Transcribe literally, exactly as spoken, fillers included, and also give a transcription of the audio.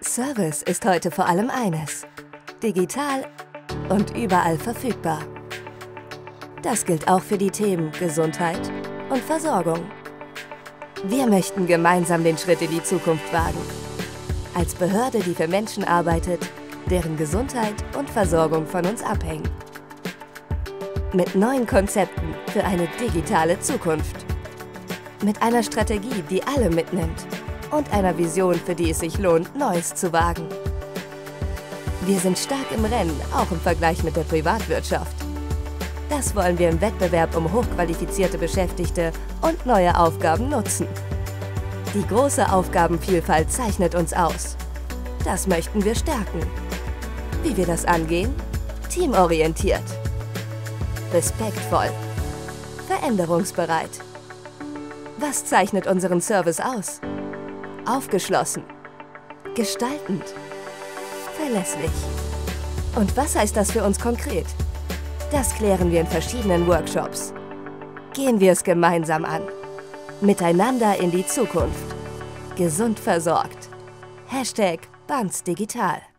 Service ist heute vor allem eines: digital und überall verfügbar. Das gilt auch für die Themen Gesundheit und Versorgung. Wir möchten gemeinsam den Schritt in die Zukunft wagen. Als Behörde, die für Menschen arbeitet, deren Gesundheit und Versorgung von uns abhängen. Mit neuen Konzepten für eine digitale Zukunft. Mit einer Strategie, die alle mitnimmt. Und einer Vision, für die es sich lohnt, Neues zu wagen. Wir sind stark im Rennen, auch im Vergleich mit der Privatwirtschaft. Das wollen wir im Wettbewerb um hochqualifizierte Beschäftigte und neue Aufgaben nutzen. Die große Aufgabenvielfalt zeichnet uns aus. Das möchten wir stärken. Wie wir das angehen? Teamorientiert, respektvoll, veränderungsbereit. Was zeichnet unseren Service aus? Aufgeschlossen, gestaltend, verlässlich. Und was heißt das für uns konkret? Das klären wir in verschiedenen Workshops. Gehen wir es gemeinsam an. Miteinander in die Zukunft. Gesund versorgt. Hashtag Banz Digital.